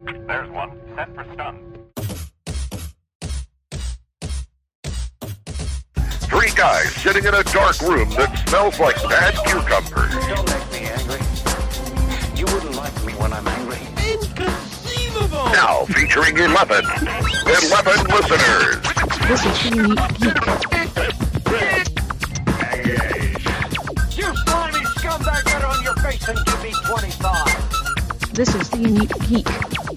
There's one. Set for stun. 3 guys sitting in a dark room that smells like bad cucumbers. Don't make me angry. You wouldn't like me when I'm angry. Inconceivable! Now featuring 11 listeners. This is the Unique Geek. You slimy scumbag, get on your face and give me 25. This is the Unique Geek.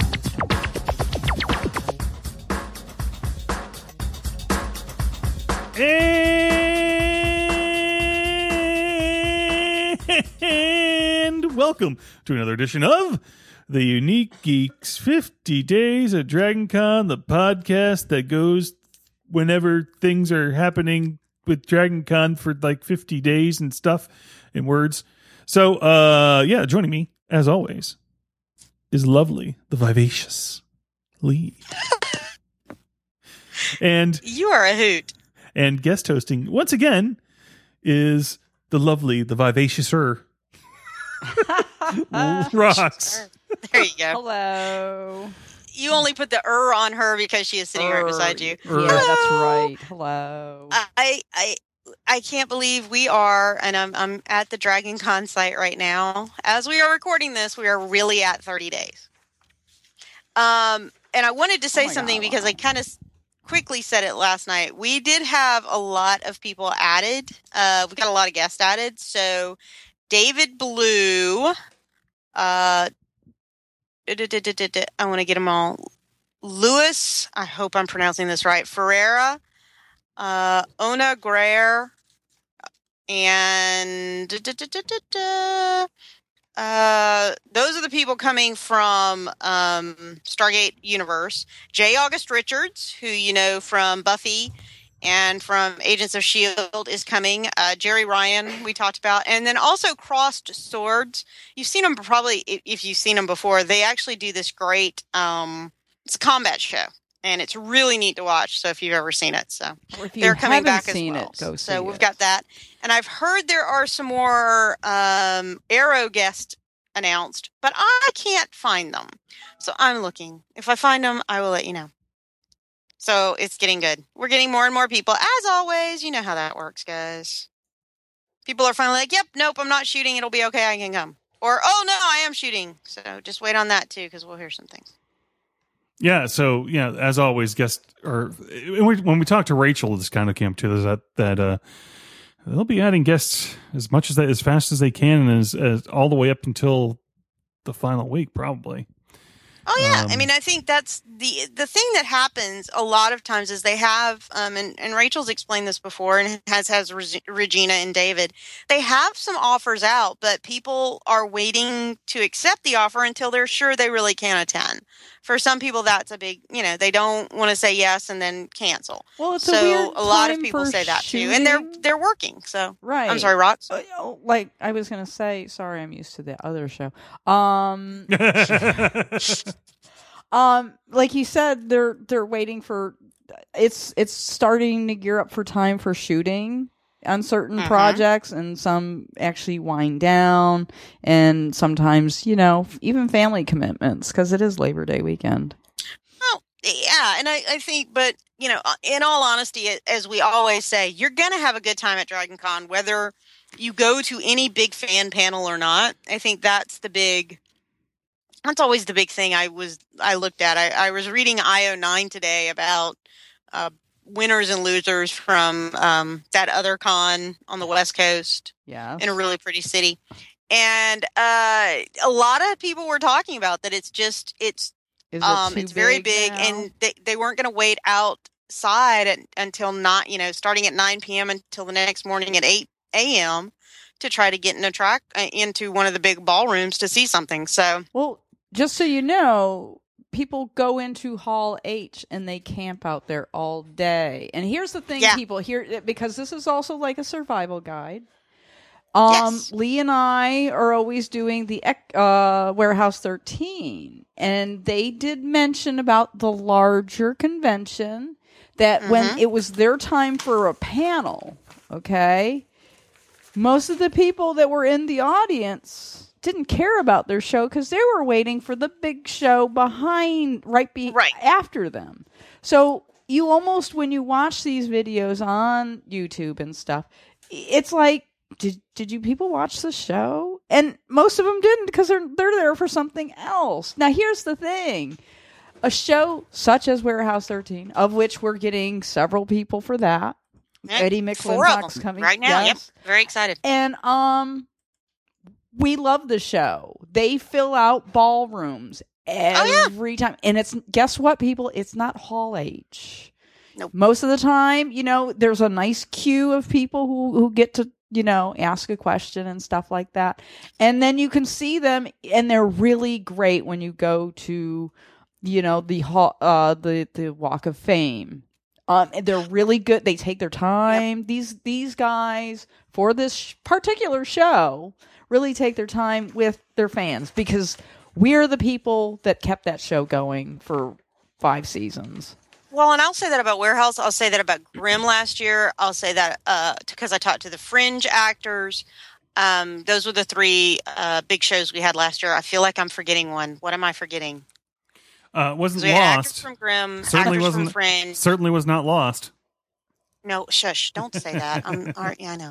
And welcome to another edition of the Unique Geeks 50 Days at Dragon Con, the podcast that goes whenever things are happening with Dragon Con for like 50 days and stuff and words. So, joining me, as always, is lovely, the vivacious Lee. And you are a hoot. And guest hosting, once again, is the lovely, the vivaciouser Rocks. There you go. Hello. You only put the on her because she is sitting right beside you. Yeah, that's right. Hello. I can't believe we are, and I'm at the Dragon Con site right now. As we are recording this, we are really at 30 days. And I wanted to say something because I kind of quickly said it last night. We did have a lot of people added. We got a lot of guests added. So David Blue, I want to get them all. Louis, I hope I'm pronouncing this right. Ferreira, Ona Greer, and those are the people coming from Stargate Universe. J. August Richards, who you know from Buffy and from Agents of S.H.I.E.L.D. is coming. Jerry Ryan, we talked about. And then also Crossed Swords. You've seen them probably, if you've seen them before. They actually do this great, it's a combat show. And it's really neat to watch, so if you've ever seen it. So they're coming back as well. So we've got that. And I've heard there are some more Arrow guests announced, but I can't find them. So I'm looking. If I find them, I will let you know. So it's getting good. We're getting more and more people. As always, you know how that works, guys. People are finally like, yep, nope, I'm not shooting. It'll be okay. I can come. Or, oh, no, I am shooting. So just wait on that, too, because we'll hear some things. Yeah, so as always, when we talk to Rachel, this kind of came to is that they'll be adding guests as fast as they can, and as all the way up until the final week, probably. Oh yeah, I mean, I think that's the thing that happens a lot of times is they have, and Rachel's explained this before, and has Regina and David. They have some offers out, but people are waiting to accept the offer until they're sure they really can attend. For some people, that's a big, they don't want to say yes and then cancel. Well, it's a weird a lot of time people for say that shooting. too, and they're working. So right, I'm sorry, Rox. Like I was gonna say, sorry, I'm used to the other show. Like you said, they're waiting for it's starting to gear up for time for shooting on certain projects, and some actually wind down, and sometimes even family commitments because it is Labor Day weekend. Well, yeah, and I think, but in all honesty, as we always say, you're gonna have a good time at Dragon Con whether you go to any big fan panel or not. I think that's always the big thing I looked at. I was reading IO9 today about winners and losers from that other con on the West Coast. Yeah, in a really pretty city. And a lot of people were talking about that it's very big now? And they weren't going to wait outside until not, starting at 9 p.m. until the next morning at 8 a.m. to try to get into one of the big ballrooms to see something. So, well, just so you know, people go into Hall H and they camp out there all day. And here's the thing, people, here, because this is also like a survival guide. Yes. Lee and I are always doing the Warehouse 13, and they did mention about the larger convention that when it was their time for a panel, okay, most of the people that were in the audience didn't care about their show because they were waiting for the big show right after them. So you almost, when you watch these videos on YouTube and stuff, it's like, did you people watch the show? And most of them didn't because they're there for something else. Now, here's the thing. A show such as Warehouse 13, of which we're getting several people for that. Yep. Eddie 4 of McClintock's them coming. right now. Yes. Yep. Very excited. And we love the show. They fill out ballrooms every time. And it's, guess what, people? It's not Hall H. Nope. Most of the time, there's a nice queue of people who get to, ask a question and stuff like that. And then you can see them, and they're really great when you go to, the Walk of Fame. They're really good. They take their time. Yep. These guys, for this particular show, really take their time with their fans, because we're the people that kept that show going for 5 seasons. Well, and I'll say that about Warehouse. I'll say that about Grimm last year. I'll say that because I talked to the Fringe actors. Those were the 3 big shows we had last year. I feel like I'm forgetting one. What am I forgetting? Wasn't we had Lost. Actors from Grimm, Certainly actors wasn't. from Fringe. Certainly was not Lost. No, shush! Don't say that. Yeah, I know.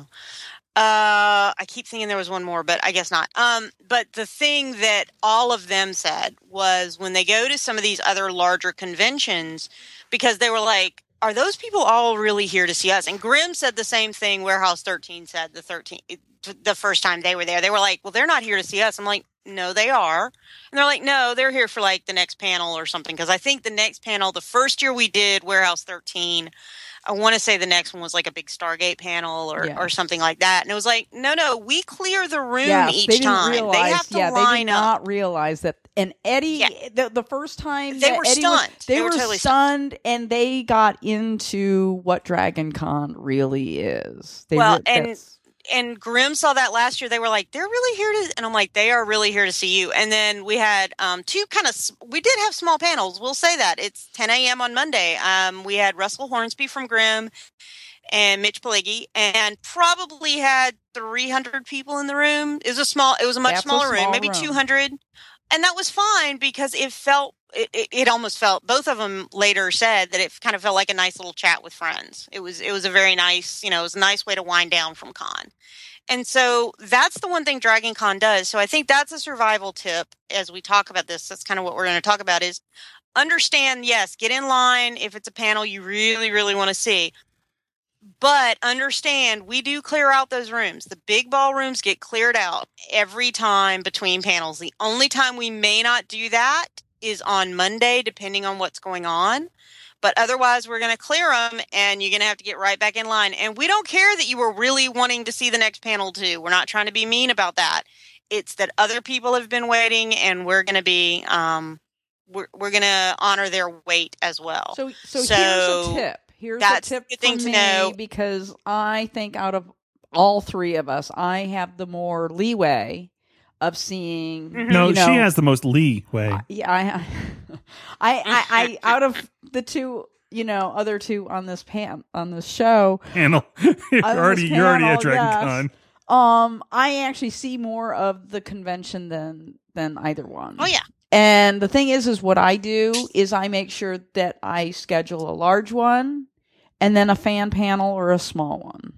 I keep thinking there was one more, but I guess not. But the thing that all of them said was when they go to some of these other larger conventions, because they were like, are those people all really here to see us? And Grimm said the same thing Warehouse 13 said the first time they were there. They were like, well, they're not here to see us. I'm like, no, they are. And they're like, no, they're here for like the next panel or something. Because I think the next panel, the first year we did Warehouse 13, I want to say the next one was like a big Stargate panel or something like that. And it was like, no, we clear the room each time. They have to line they did up. not realize that. And Eddie, the first time they were Eddie stunned. They were totally stunned, and they got into what Dragon Con really is. And Grimm saw that last year. They were like, they're really here to, and I'm like, they are really here to see you. And then we had 2 we did have small panels. We'll say that. It's 10 a.m. on Monday. We had Russell Hornsby from Grimm and Mitch Pileggi, and probably had 300 people in the room. It was a much smaller room, maybe 200. And that was fine because it almost felt, both of them later said that it kind of felt like a nice little chat with friends. It was a very nice, it was a nice way to wind down from con. And so that's the one thing Dragon Con does. So I think that's a survival tip as we talk about this. That's kind of what we're going to talk about is understand, yes, get in line if it's a panel you really, really want to see. But understand, we do clear out those rooms. The big ballrooms get cleared out every time between panels. The only time we may not do that is on Monday, depending on what's going on. But otherwise, we're going to clear them, and you're going to have to get right back in line. And we don't care that you were really wanting to see the next panel, too. We're not trying to be mean about that. It's that other people have been waiting, and we're going to be we're going to honor their wait as well. So here's a tip. Here's a tip a thing for to me, know. because I think out of all 3 of us, I have the more leeway of seeing. Mm-hmm. No, she has the most leeway. Yeah, I out of the 2, other 2 on this show Panel. You're already at Dragon Con. I actually see more of the convention than either one. Oh yeah. And the thing is what I do is I make sure that I schedule a large one and then a fan panel or a small one.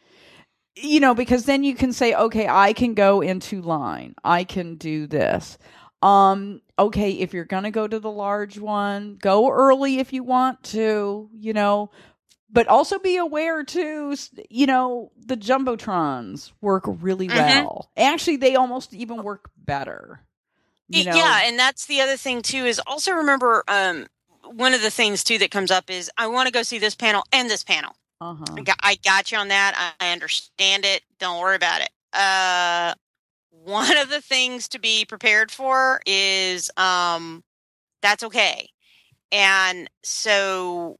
Because then you can say, okay, I can go into line. I can do this. Okay, if you're going to go to the large one, go early if you want to, but also be aware too, the Jumbotrons work really well. Actually, they almost even work better. Yeah, and that's the other thing too is also remember one of the things too that comes up is I want to go see this panel and this panel. I got you on that. I understand it. Don't worry about it. One of the things to be prepared for is that's okay. And so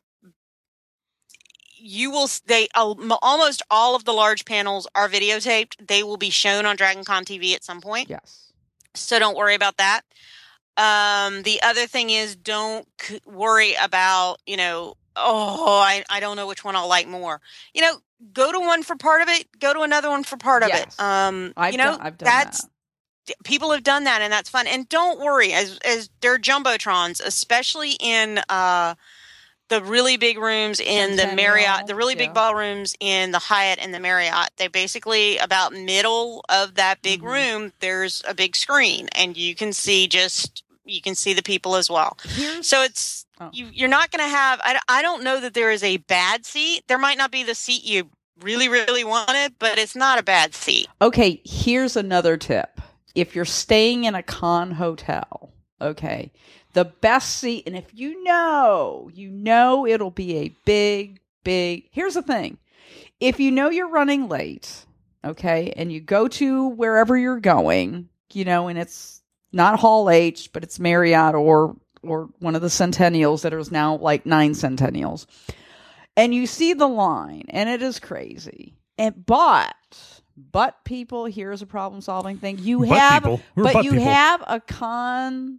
you will. Almost all of the large panels are videotaped. They will be shown on Dragon Con TV at some point. Yes. So don't worry about that. The other thing is don't worry about, I don't know which one I'll like more. Go to one for part of it, go to another one for part of it. I've done that. people have done that, and that's fun. And don't worry, as there are jumbotrons, especially in the really big rooms in the Marriott, the really big ballrooms in the Hyatt and the Marriott. They basically, about middle of that big room, there's a big screen, and you can see the people as well. So it's you're not going to have. I don't know that there is a bad seat. There might not be the seat you really, really wanted, but it's not a bad seat. Okay, here's another tip. If you're staying in a con hotel, okay, the best seat, and if you know it'll be a big, here's the thing. If you know you're running late, okay, and you go to wherever you're going, and it's not Hall H, but it's Marriott or one of the Centennials that is now like 9 Centennials, and you see the line, and it is crazy. But people, here's a problem-solving thing. You have a con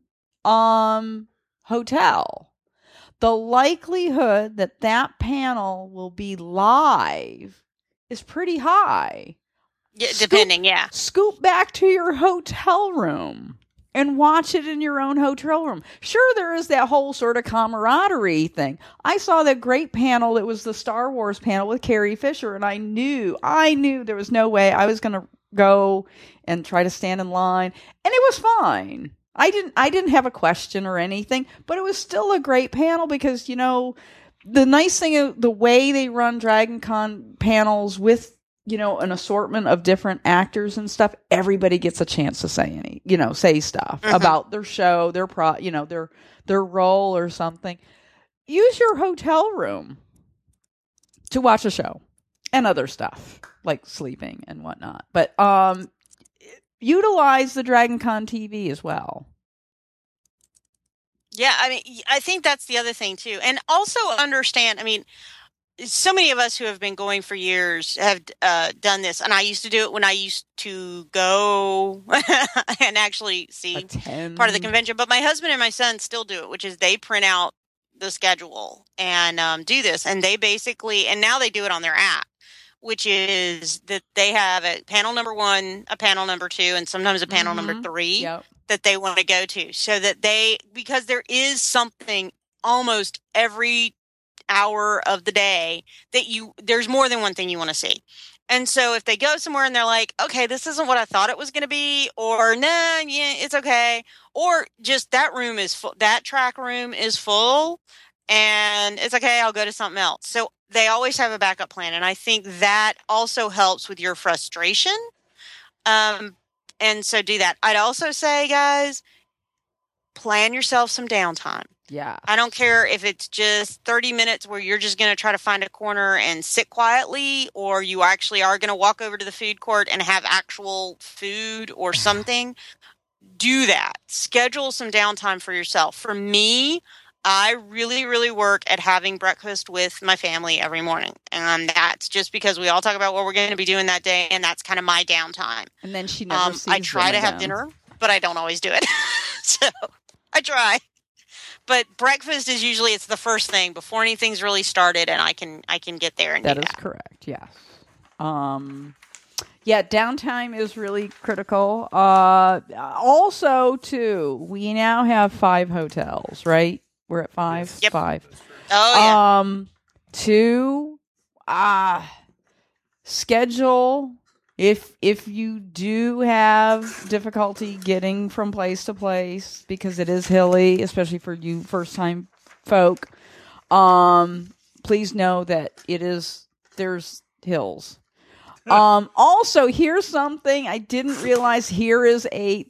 hotel. The likelihood that panel will be live is pretty high. Yeah, depending, yeah. Scoot back to your hotel room and watch it in your own hotel room. Sure, there is that whole sort of camaraderie thing. I saw that great panel. It was the Star Wars panel with Carrie Fisher, and I knew there was no way I was going to go and try to stand in line, and it was fine. I didn't have a question or anything, but it was still a great panel because, the nice thing, the way they run Dragon Con panels with, an assortment of different actors and stuff, everybody gets a chance to say stuff about their show, their their role or something. Use your hotel room to watch a show and other stuff like sleeping and whatnot. But utilize the Dragon Con TV as well. Yeah, I think that's the other thing too. And also understand, so many of us who have been going for years have done this, and I used to do it when I used to go and actually see part of the convention. But my husband and my son still do it, which is they print out the schedule and do this. And they basically, and now they do it on their app, which is that they have a panel number 1, a panel number 2, and sometimes a panel number 3 that they want to go to. So that because there is something almost every hour of the day that there's more than one thing you want to see. And so if they go somewhere and they're like, okay, this isn't what I thought it was going to be, or nah, yeah, it's okay, or just that room is full, that track room is full and it's okay, I'll go to something else. So they always have a backup plan. And I think that also helps with your frustration. And so do that. I'd also say, guys, plan yourself some downtime. Yeah. I don't care if it's just 30 minutes where you're just going to try to find a corner and sit quietly, or you actually are going to walk over to the food court and have actual food or something. Do that. Schedule some downtime for yourself. For me, I really, really work at having breakfast with my family every morning. And that's just because we all talk about what we're going to be doing that day, and that's kind of my downtime. And then she never sees I try to have dinner, but I don't always do it. So I try. But breakfast is usually, it's the first thing before anything's really started, and I can get there and do that. That is correct, yes. Yeah, downtime is really critical. Also, too, we now have 5 hotels, right? We're at 5? Yep. 5. Oh, yeah. 2, schedule. If you do have difficulty getting from place to place because it is hilly, especially for you first-time folk, please know that there's hills. Also, here's something I didn't realize. Here is a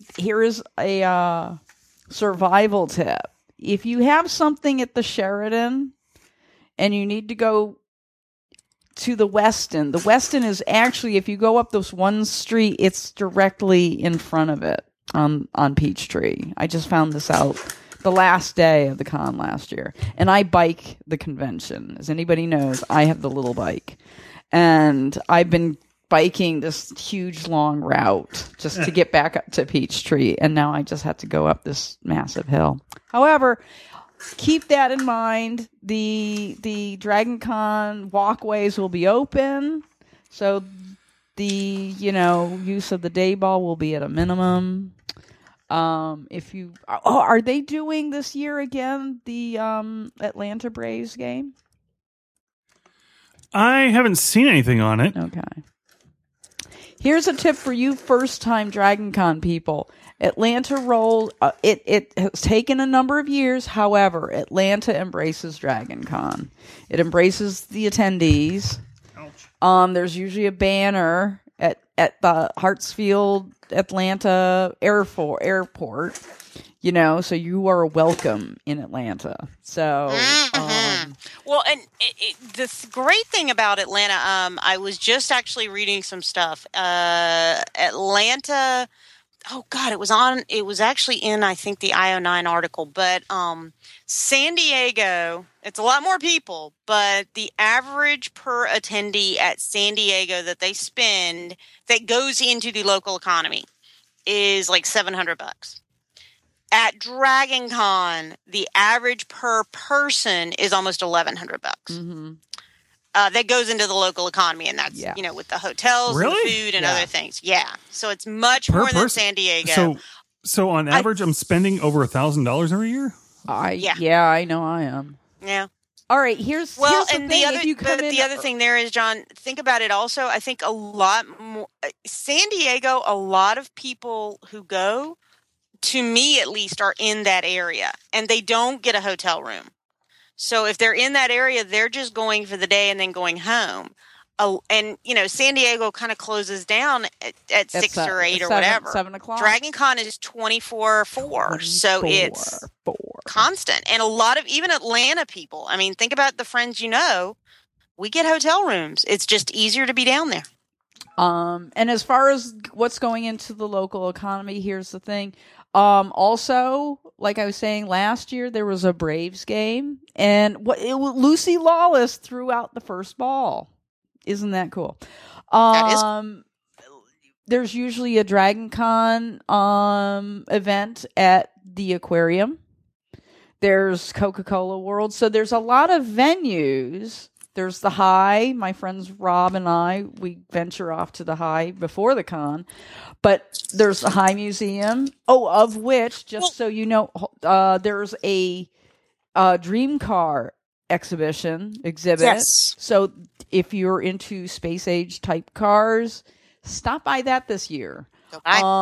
survival tip. If you have something at the Sheraton and you need to go to the Westin is actually, if you go up this one street, it's directly in front of it on Peachtree. I just found this out the last day of the con last year. And I bike the convention. As anybody knows, I have the little bike. And I've been biking this huge long route just to get back up to Peachtree. And now I just have to go up this massive hill. However, keep that in mind. The Dragon Con walkways will be open. So The use of the day ball will be at a minimum. Are they doing this year again the Atlanta Braves game? I haven't seen anything on it. Okay. Here's a tip for you first-time Dragon Con people. Atlanta rolled. It has taken a number of years. However, Atlanta embraces Dragon Con. It embraces the attendees. Ouch. There's usually a banner at the Hartsfield Atlanta airport. So you are welcome in Atlanta. So, well, and the great thing about Atlanta, I was just actually reading some stuff. Atlanta, oh God, it was actually in, I think, the IO9 article, but San Diego, it's a lot more people, but the average per attendee at San Diego that they spend that goes into the local economy is like $700. At Dragon Con, the average per person is almost $1,100. Mm-hmm. That goes into the local economy, and that's with the hotels, and the food, and other things. Yeah, so it's much more than San Diego. So on average, I'm spending over $1,000 every year. Yeah, I know I am. Yeah. All right, here's the thing. The other thing there is, John, think about it also. I think a lot more San Diego, a lot of people who go, to me at least, are in that area, and they don't get a hotel room. So if they're in that area, they're just going for the day and then going home. And San Diego kind of closes down at 6 or 8 or whatever. 7 o'clock. Dragon Con is 24/4, so it's constant. And a lot of even Atlanta people. I mean, think about the friends we get hotel rooms. It's just easier to be down there. And as far as what's going into the local economy, here's the thing. Also, like I was saying, last year there was a Braves game, and Lucy Lawless threw out the first ball. Isn't that cool? That is. There's usually a Dragon Con event at the aquarium. There's Coca-Cola World, so there's a lot of venues. There's the High. My friends Rob and I, we venture off to the High before the con. But there's the High Museum. Oh, of which, just so you know, there's a dream car exhibit. Yes. So if you're into space age type cars, stop by that this year. Go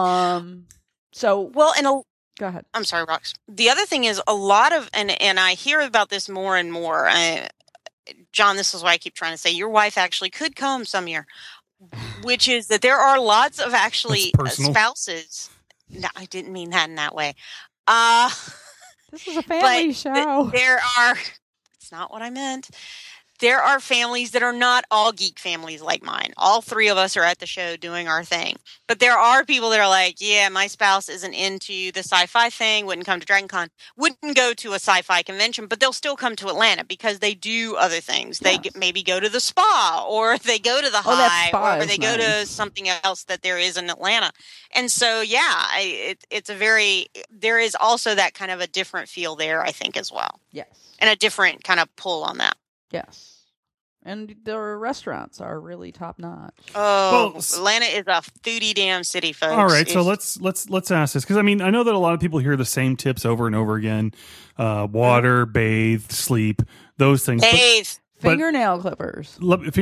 ahead. I'm sorry, Rox. The other thing is a lot of, and I hear about this more and more. John, this is why I keep trying to say your wife actually could come some year, which is that there are lots of actually spouses. No, I didn't mean that in that way. This is a family show. It's not what I meant. There are families that are not all geek families like mine. All 3 of us are at the show doing our thing. But there are people that are like, yeah, my spouse isn't into the sci-fi thing, wouldn't come to Dragon Con, wouldn't go to a sci-fi convention, but they'll still come to Atlanta because they do other things. They maybe go to the spa, or they go to the High, or they go to something else that there is in Atlanta. And so, there is also that kind of a different feel there, I think, as well. Yes. And a different kind of pull on that. Yes. And their restaurants are really top notch. Oh, Atlanta is a foodie damn city, folks. All right, so let's ask this, because I know that a lot of people hear the same tips over and over again: water, bathe, sleep, those things. Bathe, fingernail clippers.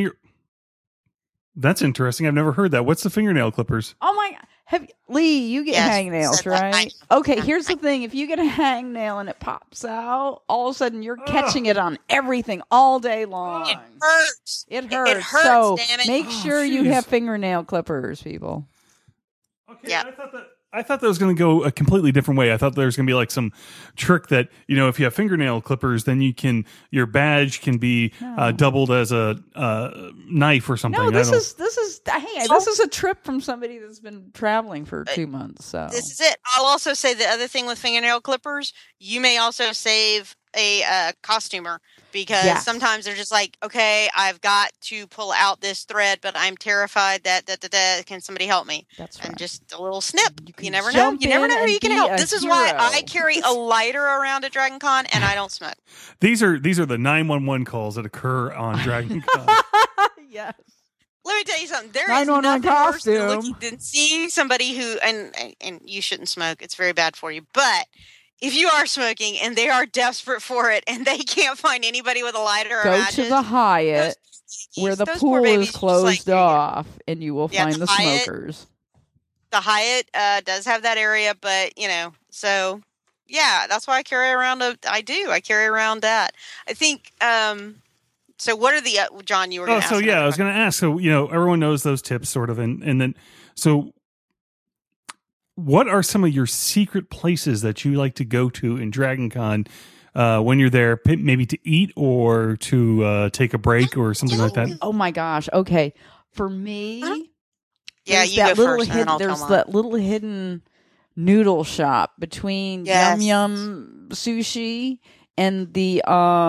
That's interesting. I've never heard that. What's the fingernail clippers? Oh my! Lee, you get hangnails, right? Okay, here's the thing. If you get a hangnail and it pops out, all of a sudden you're catching it on everything all day long. It hurts. It hurts. It hurts, so damn it. make sure you have fingernail clippers, people. Okay, yeah. I thought that was going to go a completely different way. I thought there was going to be like some trick that, if you have fingernail clippers, then your badge can be doubled as a knife or something. No, this is a trip from somebody that's been traveling for 2 months. So this is it. I'll also say the other thing with fingernail clippers, you may also save a costumer, because sometimes they're just like, okay, I've got to pull out this thread, but I'm terrified that can somebody help me? That's right. And just a little snip. You never know. You never know who you can help. This is why I carry a lighter around at Dragon Con, and I don't smoke. These are the 911 calls that occur on Dragon Con. Yes. Let me tell you something. There is 911 nothing worse than, costume. than seeing somebody who and you shouldn't smoke. It's very bad for you. But if you are smoking and they are desperate for it and they can't find anybody with a lighter or Go matches, to the Hyatt where the those poor pool babies is just like, closed off, and you will Yeah, find the the Hyatt- smokers. the Hyatt does have that area, but so yeah, that's why I carry around I carry around that. I think. So what are the John? You were. Oh, Gonna so ask yeah, I another was going to ask. So everyone knows those tips, sort of, and then so. What are some of your secret places that you like to go to in Dragon Con when you're there, maybe to eat or to take a break or something like that? Oh my gosh. Okay. For me, Yeah, there's you that go little first, and then hidden, I'll tell there's mine. that little hidden noodle shop between Yes. Yum Yum Sushi and the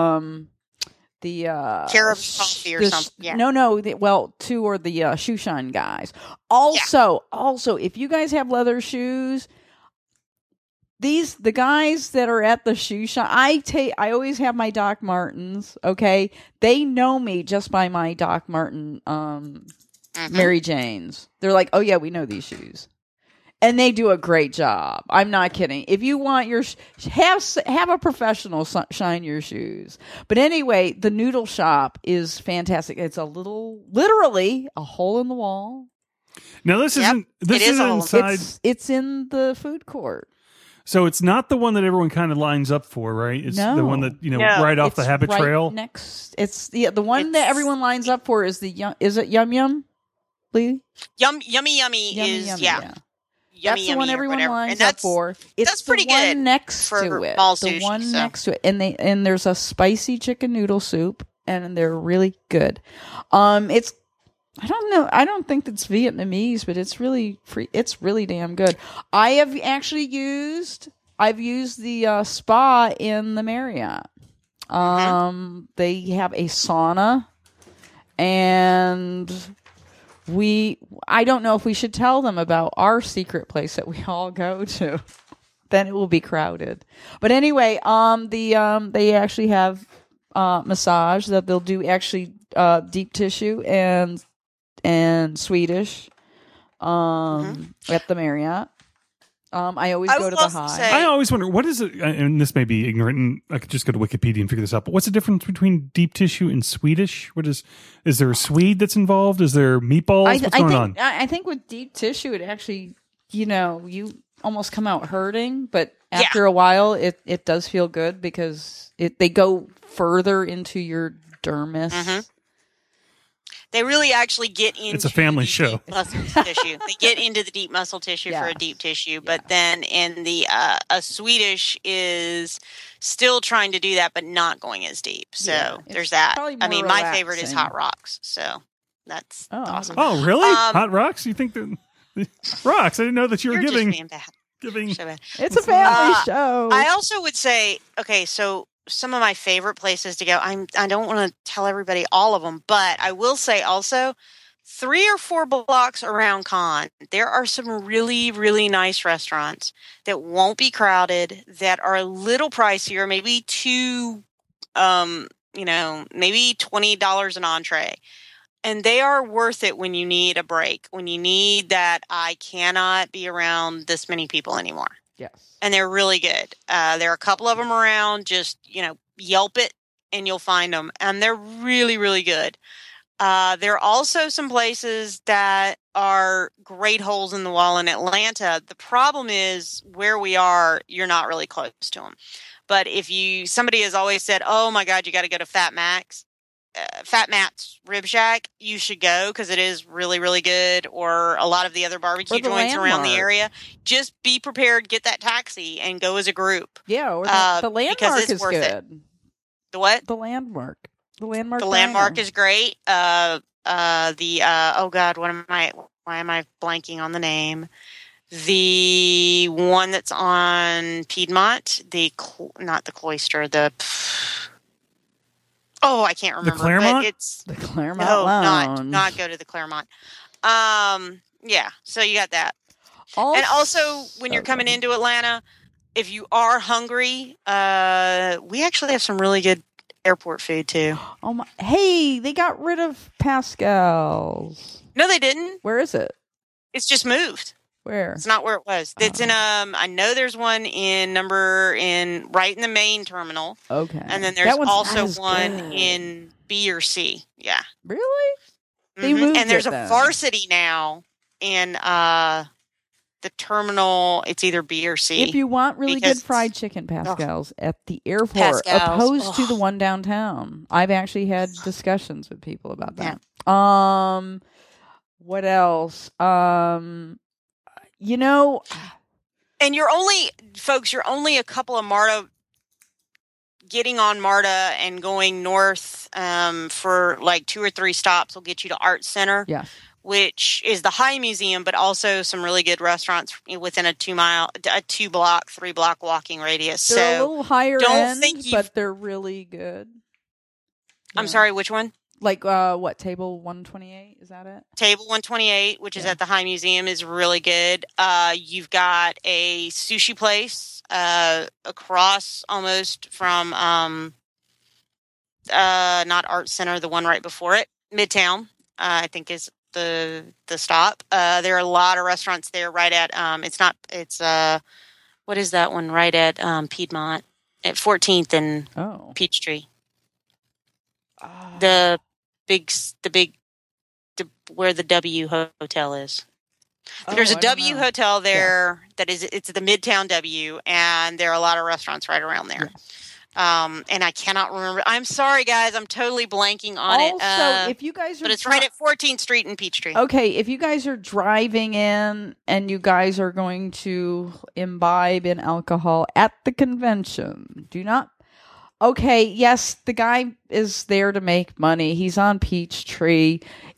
Carib coffee or something. Yeah. No, two are the Shushan guys. Also, if you guys have leather shoes, the guys that are at the shoe shop, I always have my Doc Martens. Okay, they know me just by my Doc Marten Mary Janes. They're like, oh yeah, we know these shoes. And they do a great job. I'm not kidding. If you want your have a professional shine your shoes. But anyway, the noodle shop is fantastic. It's literally a hole in the wall. Now this isn't inside. It's in the food court. So it's not the one that everyone kind of lines up for, right? It's No. the one that No. right off the It's habit right trail. Next, it's the one that everyone lines up for is is it Yum Yum, Lee? Yummy Yummy, is Yummy, yeah. That's Yummy, the one yummy or everyone whatever. lines And up that's for. It's that's pretty the one good next for to it. mall The sushi, one so. next to it, and there's a spicy chicken noodle soup, and they're really good. It's I don't know. I don't think it's Vietnamese, but it's really free. It's really damn good. I've used the spa in the Marriott. They have a sauna, and I don't know if we should tell them about our secret place that we all go to. Then it will be crowded. But anyway, they actually have massage that they'll do actually deep tissue and Swedish at the Marriott. I always go to the High. I always wonder, what is it, and this may be ignorant, and I could just go to Wikipedia and figure this out, but what's the difference between deep tissue and Swedish? Is there a Swede that's involved? Is there meatballs? What's going on? I think with deep tissue, it actually, you almost come out hurting, but after a while, it does feel good because they go further into your dermis. Mm-hmm. They really actually get into It's a family show. Deep muscle tissue. They get into the deep muscle tissue for a deep tissue, but then in the a Swedish is still trying to do that, but not going as deep. So there's that. I mean, my favorite is Hot Rocks. So that's awesome. Oh, really? Hot Rocks? You think that rocks? I didn't know that you were You're giving. just being bad. So bad. It's a family show. I also would say, okay, so some of my favorite places to go, I don't want to tell everybody all of them, but I will say also 3 or 4 blocks around Con, there are some really, really nice restaurants that won't be crowded, that are a little pricier, maybe maybe $20 an entree. And they are worth it when you need a break, when you need that I cannot be around this many people anymore. Yes. And they're really good. There are a couple of them around. Just, Yelp it and you'll find them. And they're really, really good. There are also some places that are great holes in the wall in Atlanta. The problem is where we are, you're not really close to them. But somebody has always said, oh my God, you got to go to Fat Matt's Rib Shack, you should go because it is really, really good. Or a lot of the other barbecue joints around the area. Just be prepared, get that taxi, and go as a group. Yeah, or the Landmark is good. It. The what? The Landmark. The Landmark. The Landmark is great. Oh God, why am I blanking on the name? The one that's on Piedmont, not the Cloister, I can't remember. The Claremont? But it's the Claremont. No, Lounge. not go to the Claremont. Yeah. So you got that. And also, when you're coming into Atlanta, if you are hungry, we actually have some really good airport food too. Oh my! Hey, they got rid of Pascal's. No, they didn't. Where is it? It's just moved. Where? It's not where it was. It's in I know there's one right in the main terminal. Okay. And then That there's one's not also as one good. in B or C. Yeah. Really? They Mhm. moved And there's it a then. varsity now in the terminal. It's either B or C. If you want really Because- good fried chicken, Pascal's at the airport, Pascal's. opposed to the one downtown. I've actually had discussions with people about that. What else? You know, And you're only a couple of MARTA, getting on MARTA and going north for like 2 or 3 stops will get you to Art Center, yes. which is the High Museum, but also some really good restaurants within a 2-block, 3-block walking radius. They're a So little higher don't end, think you've- but they're really good. I'm Yeah. sorry, which one? Like, what, table 128? Is that it? Table 128, which is Yeah. at the High Museum, is really good. You've got a sushi place across almost from not Art Center, the one right before it, Midtown, I think is the stop. There are a lot of restaurants there right at what is that one right at Piedmont at 14th and Oh. Peachtree. Ah. The where the W Hotel is. There's Oh, a I don't W know. Hotel there it's the Midtown W, and there are a lot of restaurants right around there. And I cannot remember. I'm sorry, guys. I'm totally blanking on it. Also, if you guys are But it's right at 14th Street and Peachtree. Okay, if you guys are driving in and you guys are going to imbibe in alcohol at the convention, do not. Okay, yes, the guy is there to make money. He's on Peachtree.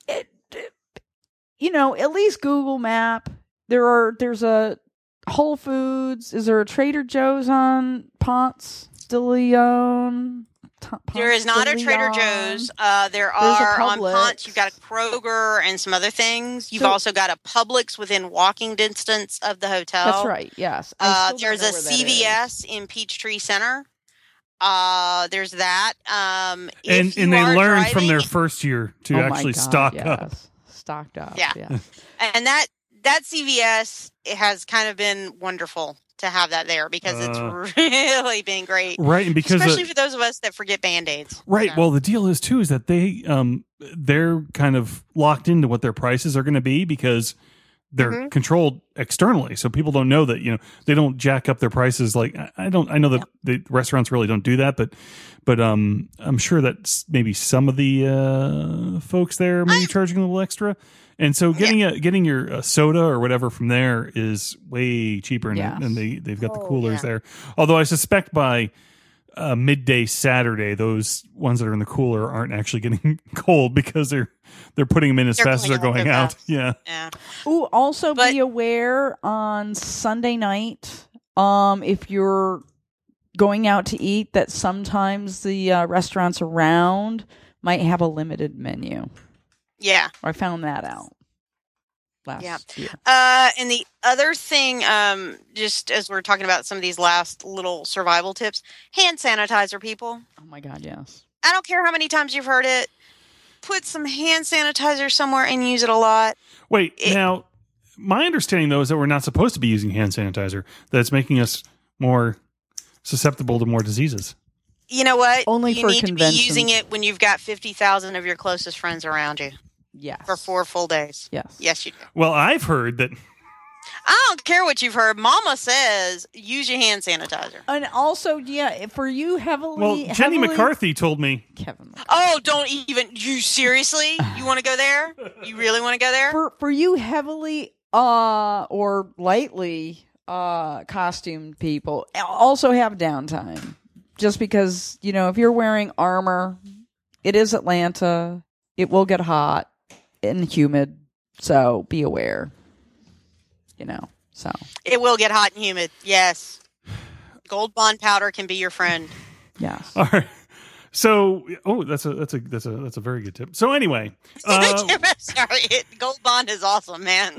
At least Google Map. There's a Whole Foods. Is there a Trader Joe's on Ponce de Leon? There is not a Trader Joe's. There are on Publix. Ponce. You've got a Kroger and some other things. You've So- also got a Publix within walking distance of the hotel. That's right. Yes. I still don't There's know a where that is. CVS in Peachtree Center. There's that. And If you they are learned from driving- their first year to Oh my actually God, stock yes. up. Stocked up. Yeah. Yes. And that CVS, it has kind of been wonderful to have that there because it's really been great. Right, and because Especially for those of us that forget Band-Aids. right, So. well, the deal is too is that they're kind of locked into what their prices are going to be because they're Mm-hmm. controlled externally, so people don't know that they don't jack up their prices. Like I know that the restaurants really don't do that, but I'm sure that maybe some of the folks there may be charging a little extra. And so getting your soda or whatever from there is way cheaper, and they've got the coolers there. Although I suspect by midday Saturday, those ones that are in the cooler aren't actually getting cold because they're putting them in as fast as they're going out. fast. Yeah. Yeah. Ooh, also But- be aware on Sunday night, if you're going out to eat, that sometimes the restaurants around might have a limited menu. Yeah. I found that out last year. And the other thing, just as we're talking about some of these last little survival tips, hand sanitizer, people. Oh my God, yes. I don't care how many times you've heard it. Put some hand sanitizer somewhere and use it a lot. Wait, now my understanding though is that we're not supposed to be using hand sanitizer. That it's making us more susceptible to more diseases. You know what? Only you for need conventions. to be using it when you've got 50,000 of your closest friends around you Yes. for 4 full days. Yes. Yes, you do. Well, I've heard that. I don't care what you've heard. Mama says use your hand sanitizer. And also, for you Well, Jenny McCarthy told me. Kevin McCarthy. Oh, don't even. You seriously? You want to go there? You really want to go there? For you heavily or lightly costumed people, also have downtime. Just because, if you're wearing armor, it is Atlanta. It will get hot and humid. So be aware. So. It will get hot and humid. Yes. Gold Bond powder can be your friend. Yes. All right. So, that's a very good tip. So anyway, Sorry, Gold Bond is awesome, man.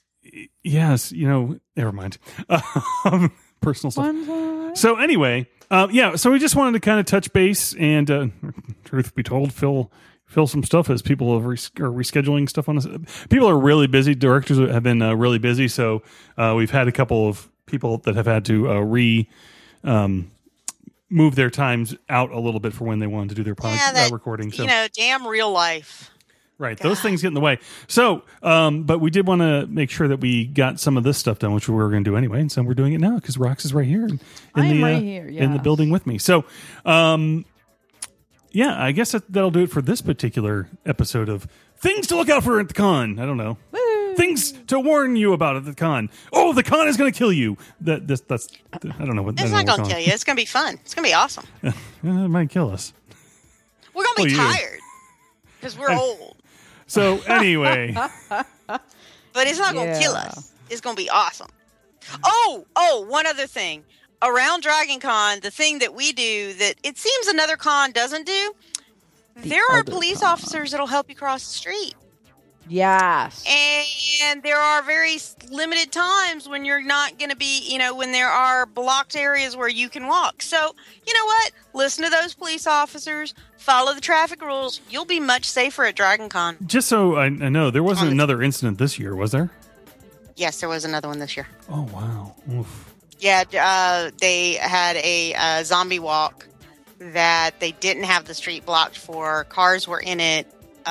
yes, never mind. Personal stuff. So anyway, So we just wanted to kind of touch base and, truth be told, fill some stuff as people are rescheduling stuff on this. People are really busy. Directors have been really busy. So we've had a couple of people that have had to move their times out a little bit for when they wanted to do their recording. So, damn real life. Right. God. Those things get in the way. So, but we did want to make sure that we got some of this stuff done, which we were going to do anyway. And so we're doing it now because Rox is right here in the building with me. So, I guess that'll do it for this particular episode of Things to Look Out For at the Con. I don't know. Woo. Things to warn you about at the con. Oh, the con is going to kill you. That's I don't know what. It's not going to kill you. It's going to be fun. It's going to be awesome. It might kill us. We're going to be tired because we're old. So anyway, but it's not going to kill us. It's going to be awesome. Oh, one other thing. Around Dragon Con, the thing that we do that it seems another con doesn't do, there are police officers that'll help you cross the street. Yes. And there are very limited times when you're not going to be, when there are blocked areas where you can walk. So, you know what? Listen to those police officers. Follow the traffic rules. You'll be much safer at Dragon Con. Just so I know, there wasn't another incident this year, was there? Yes, there was another one this year. Oh, wow. Oof. Yeah, they had a zombie walk that they didn't have the street blocked for. Cars were in it.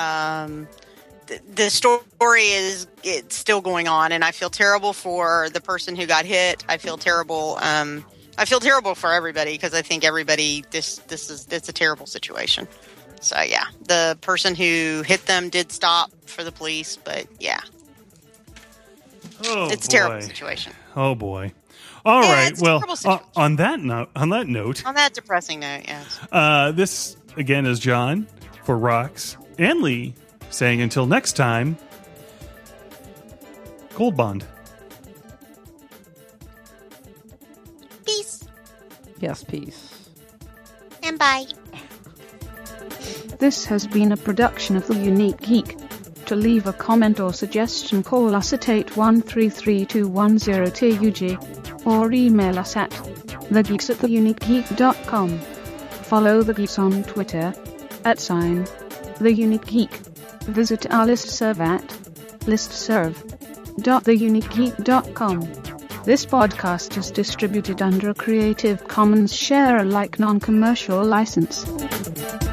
The story it's still going on, and I feel terrible for the person who got hit. I feel terrible. I feel terrible for everybody because I think everybody it's a terrible situation. So yeah, the person who hit them did stop for the police, but yeah, it's a terrible situation. Oh boy. All right. Well, on that depressing note, yes. This again is John for Rox and Lee saying until next time, Gold Bond. Peace. Yes, peace. And bye. This has been a production of The Unique Geek. To leave a comment or suggestion, call us at 81332102UG or email us at thegeeks@theuniquegeek.com. Follow The Geeks on Twitter @TheUniqueGeek. Visit our listserv at listserv.theuniquegeek.com. This podcast is distributed under a Creative Commons Share-alike non-commercial license.